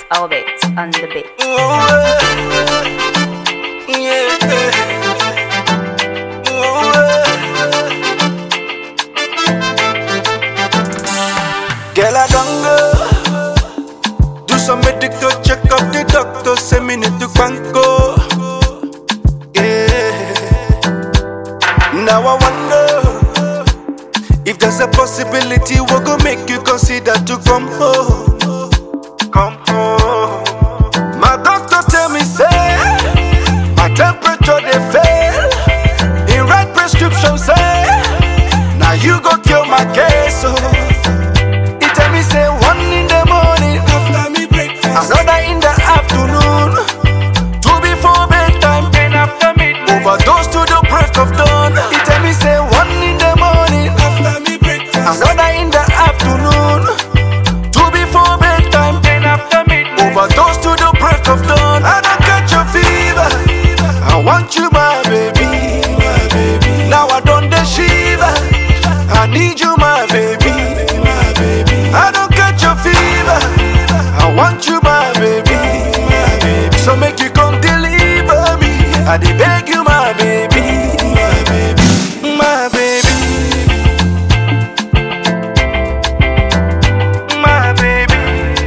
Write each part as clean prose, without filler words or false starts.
Orbit on the beat. Girl, I don't go. Do some medical check up. The doctor say me need to banco. Yeah. Now I wonder if there's a possibility we go make you consider to come home. Come home. My doctor tell me say my temperature they fail. He write prescription say now you go kill my case. So he tell me say 1 in the morning after me breakfast, another in the afternoon, 2 before bedtime, and after midnight, overdose to the break of dawn. He tell me say 1 in the morning after me breakfast, another in the afternoon, 2 before bedtime, and after midnight, overdose to the break of dawn. I don't catch a fever, I want you my baby, my baby. Now I don't the shiver, I need you my baby, my baby. I don't catch a fever, I want you my baby, my baby. So make you come deliver me, I dey beg you my baby, my baby, my baby, my baby.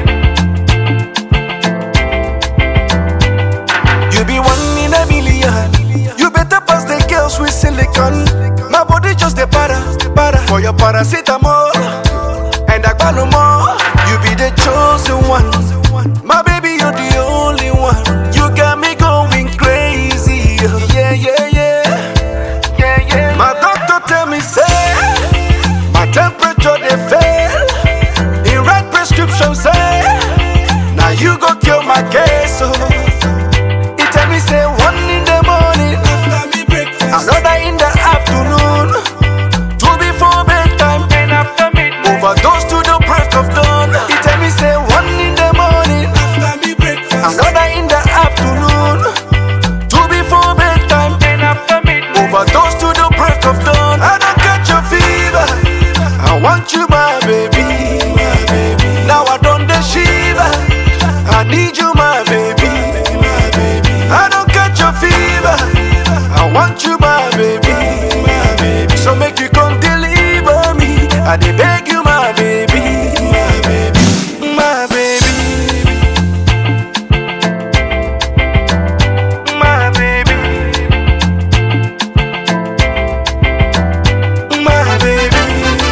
You be 1 in a million, you better pass the girls with silicone. My body just a para for your paracetamol and agbalumo. You be the chosen one, my baby, you're the only one. You got me going crazy, yeah, yeah, yeah, yeah, yeah. My doctor tell me say my temperature they fail. He write prescription say now you go kill my case. So he tell me say 1 in the morning after me breakfast, another in the afternoon, 2 before bedtime, and after midnight, overdose to the break of dawn. He tell me say 1 in the morning after me breakfast, another in the afternoon, 2 before bedtime, and after midnight, overdose to the break of dawn. I don't catch a fever, I want you my baby, my baby. Now I don't the shiver, I need you my baby, my baby. I don't catch a fever, I want you my baby, my baby. So make you come deliver me, I dey beg you my baby, my baby, my baby, my baby, my baby.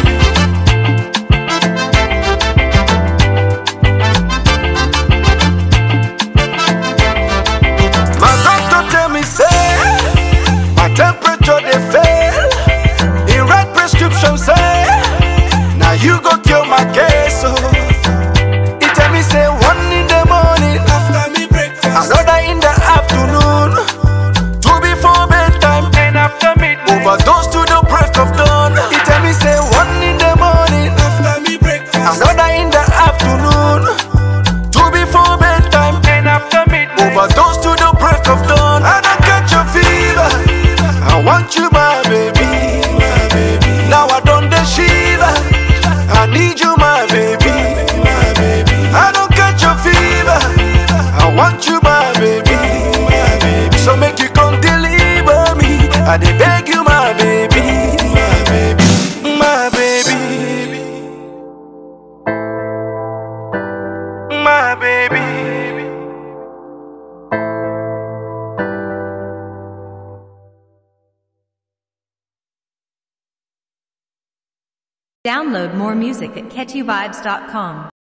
My doctor tell me say my temperature they fail. He write prescription say now you go kill my case. So he tell me say 1 in the morning after me breakfast, another in the afternoon, 2 before bedtime, and after midnight, overdose to the break of dawn. He tell me say 1 in the morning after me breakfast, another in the afternoon, 2 before bedtime, and after midnight, overdose to the break of dawn. I don't catch a fever, I want you my baby, my baby. Now I don't the shiver, I need you my baby, my baby. I don't catch a fever, I want you my baby, my baby. So make you come deliver me, I dey beg you my baby, my baby, my baby, my baby. Download more music at catchyvibes.com.